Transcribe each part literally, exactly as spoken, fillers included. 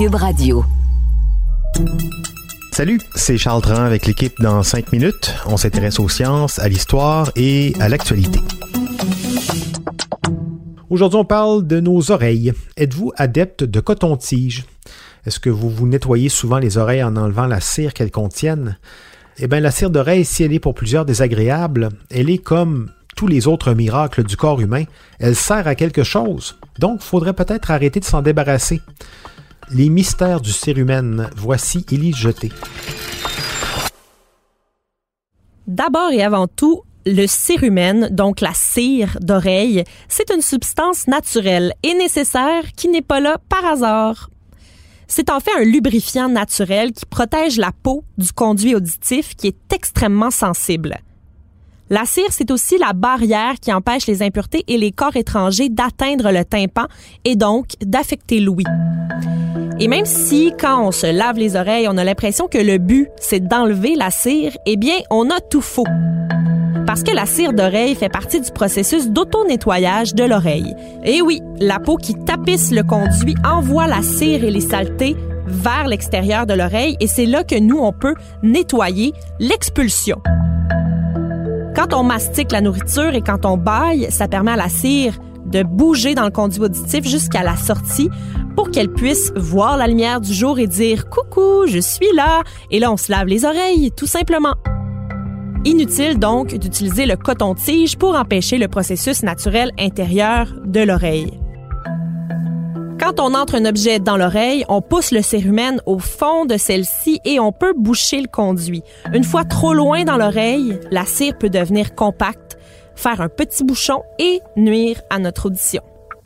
Cube Radio. Salut, c'est Charles Dran avec l'équipe dans cinq minutes. On s'intéresse aux sciences, à l'histoire et à l'actualité. Aujourd'hui, on parle de nos oreilles. Êtes-vous adepte de coton-tige? Est-ce que vous vous nettoyez souvent les oreilles en enlevant la cire qu'elles contiennent? Eh bien, la cire d'oreille, si elle est pour plusieurs désagréable, elle est comme tous les autres miracles du corps humain. Elle sert à quelque chose. Donc, il faudrait peut-être arrêter de s'en débarrasser. Les mystères du cérumen, voici Élise Jeté. D'abord et avant tout, le cérumen, donc la cire d'oreille, c'est une substance naturelle et nécessaire qui n'est pas là par hasard. C'est en fait un lubrifiant naturel qui protège la peau du conduit auditif qui est extrêmement sensible. La cire, c'est aussi la barrière qui empêche les impuretés et les corps étrangers d'atteindre le tympan et donc d'affecter l'ouïe. Et même si, quand on se lave les oreilles, on a l'impression que le but, c'est d'enlever la cire, eh bien, on a tout faux. Parce que la cire d'oreille fait partie du processus d'auto-nettoyage de l'oreille. Et oui, la peau qui tapisse le conduit envoie la cire et les saletés vers l'extérieur de l'oreille et c'est là que nous, on peut nettoyer l'expulsion. Quand on mastique la nourriture et quand on bâille, ça permet à la cire de bouger dans le conduit auditif jusqu'à la sortie pour qu'elle puisse voir la lumière du jour et dire « Coucou, je suis là ». Et là, on se lave les oreilles, tout simplement. Inutile donc d'utiliser le coton-tige pour empêcher le processus naturel intérieur de l'oreille. Quand on entre un objet dans l'oreille, on pousse le cérumen au fond de celle-ci et on peut boucher le conduit. Une fois trop loin dans l'oreille, la cire peut devenir compacte, faire un petit bouchon et nuire à notre audition.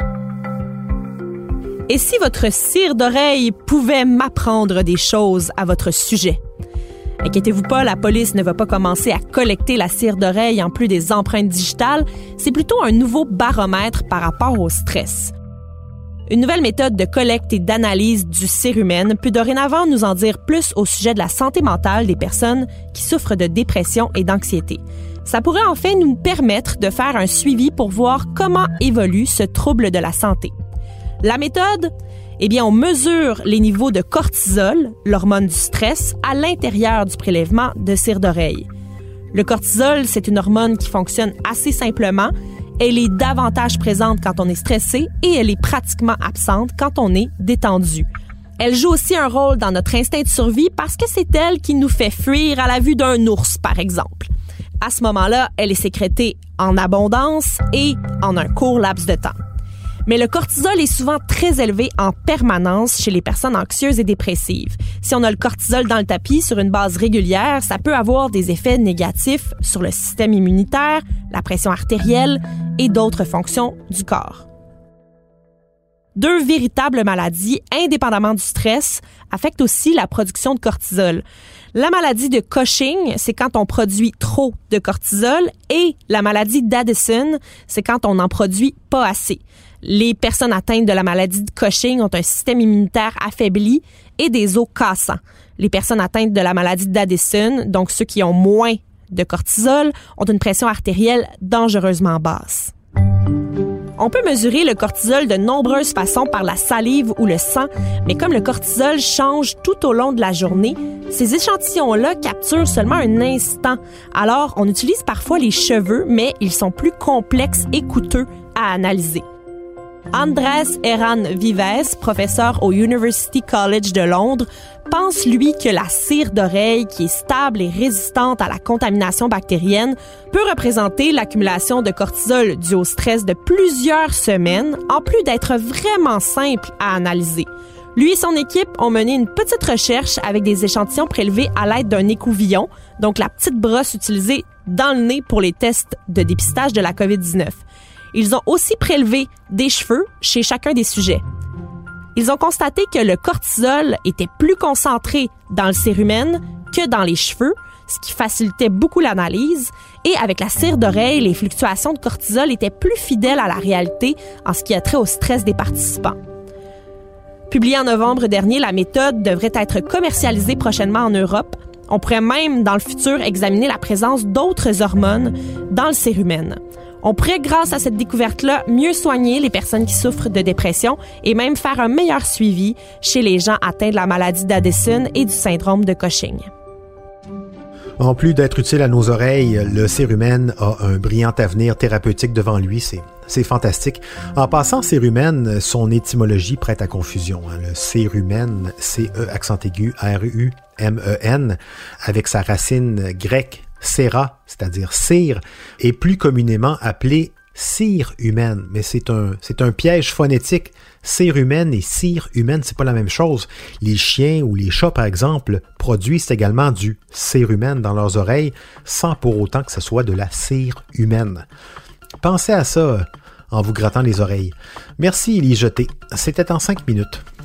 Et si votre cire d'oreille pouvait m'apprendre des choses à votre sujet? Inquiétez-vous pas, la police ne va pas commencer à collecter la cire d'oreille en plus des empreintes digitales. C'est plutôt un nouveau baromètre par rapport au stress. Une nouvelle méthode de collecte et d'analyse du cérumen peut dorénavant nous en dire plus au sujet de la santé mentale des personnes qui souffrent de dépression et d'anxiété. Ça pourrait en fait nous permettre de faire un suivi pour voir comment évolue ce trouble de la santé. La méthode? Eh bien, on mesure les niveaux de cortisol, l'hormone du stress, à l'intérieur du prélèvement de cire d'oreille. Le cortisol, c'est une hormone qui fonctionne assez simplement. Elle est davantage présente quand on est stressé et elle est pratiquement absente quand on est détendu. Elle joue aussi un rôle dans notre instinct de survie parce que c'est elle qui nous fait fuir à la vue d'un ours, par exemple. À ce moment-là, elle est sécrétée en abondance et en un court laps de temps. Mais le cortisol est souvent très élevé en permanence chez les personnes anxieuses et dépressives. Si on a le cortisol dans le tapis sur une base régulière, ça peut avoir des effets négatifs sur le système immunitaire, la pression artérielle et d'autres fonctions du corps. Deux véritables maladies, indépendamment du stress, affectent aussi la production de cortisol. La maladie de Cushing, c'est quand on produit trop de cortisol, et la maladie d'Addison, c'est quand on n'en produit pas assez. Les personnes atteintes de la maladie de Cushing ont un système immunitaire affaibli et des os cassants. Les personnes atteintes de la maladie d'Addison, donc ceux qui ont moins de cortisol, ont une pression artérielle dangereusement basse. On peut mesurer le cortisol de nombreuses façons par la salive ou le sang, mais comme le cortisol change tout au long de la journée, ces échantillons-là capturent seulement un instant. Alors, on utilise parfois les cheveux, mais ils sont plus complexes et coûteux à analyser. Andrés Herrán Vives, professeur au University College de Londres, pense, lui, que la cire d'oreille, qui est stable et résistante à la contamination bactérienne, peut représenter l'accumulation de cortisol dû au stress de plusieurs semaines, en plus d'être vraiment simple à analyser. Lui et son équipe ont mené une petite recherche avec des échantillons prélevés à l'aide d'un écouvillon, donc la petite brosse utilisée dans le nez pour les tests de dépistage de la covid dix-neuf. Ils ont aussi prélevé des cheveux chez chacun des sujets. Ils ont constaté que le cortisol était plus concentré dans le cérumen que dans les cheveux, ce qui facilitait beaucoup l'analyse. Et avec la cire d'oreille, les fluctuations de cortisol étaient plus fidèles à la réalité en ce qui a trait au stress des participants. Publiée en novembre dernier, la méthode devrait être commercialisée prochainement en Europe. On pourrait même, dans le futur, examiner la présence d'autres hormones dans le cérumen. On pourrait, grâce à cette découverte-là, mieux soigner les personnes qui souffrent de dépression et même faire un meilleur suivi chez les gens atteints de la maladie d'Addison et du syndrome de Cushing. En plus d'être utile à nos oreilles, le cérumen a un brillant avenir thérapeutique devant lui. C'est, c'est fantastique. En passant, cérumen, son étymologie prête à confusion. Le cérumen, C-E accent aigu, R-U M E N, avec sa racine grecque cera, c'est-à-dire cire, est plus communément appelé cire humaine, mais c'est un, c'est un piège phonétique. Cire humaine et cire humaine, c'est pas la même chose. Les chiens ou les chats, par exemple, produisent également du cérumen dans leurs oreilles, sans pour autant que ce soit de la cire humaine. Pensez à ça en vous grattant les oreilles. Merci, Élie Jeté. C'était en cinq minutes.